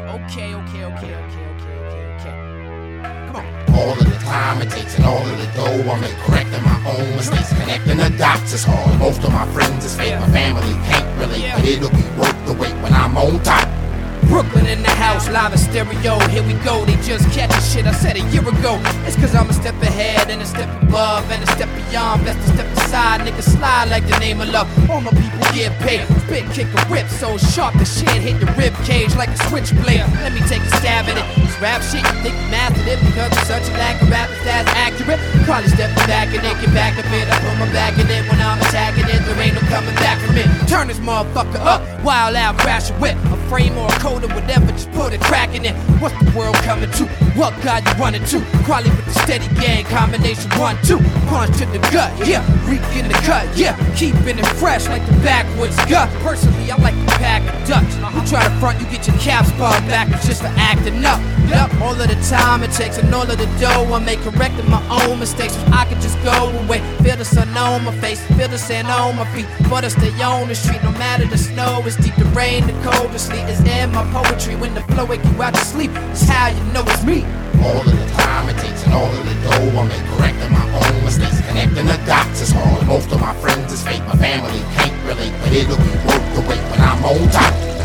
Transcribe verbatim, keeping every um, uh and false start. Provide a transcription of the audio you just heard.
Okay, okay, okay, okay, okay, okay, okay. Come on. All of the time it takes and all of the dough I make correcting my own mistakes. Connecting the dots is hard. Most of my friends is fake. My family can't relate, but it'll be worth the wait when I'm on top. Brooklyn in the house, live in stereo, here we go. They just catching shit I said a year ago. It's cause I'm a step ahead and a step above and a step beyond. Best to step aside, niggas slide like the name of love. All my people get paid, spit, kick, a rip so sharp the shit hit the rib cage like a switchblade. Let me take a stab at it. This rap shit, you think you mastered it because it's such a lack of rappers that's accurate. Probably stepping back and it, get back a bit. I put my back in it when I'm attacking it. There ain't no coming back from it. Turn this motherfucker up, wild out, crash a whip. A frame or a code or whatever, just put a crack in it. What's the world coming to? What God you running to? Quality with the steady gang, combination one, two. Punch to the gut, yeah. Reek in the cut, yeah. Keeping it fresh like the backwoods gut. Personally, I like to pack a Dutch. You try to front, you get your cap spun back. It's just for acting up. Yup, all of the time it takes and all of the dough I make correcting my own mistakes. So I can just go away. Feel the sun on my face, feel the sand on my feet. But I stay on the street, no matter the snow is deep, the rain, the cold, the sleet is in my poetry. When the flow wake you out to sleep, it's how you know it's me. All of the time it takes and all of the dough I make correcting my own mistakes. Connecting the dots is hard. Most of my friends is fake. My family can't relate, but it'll be worth the wait when I'm on top.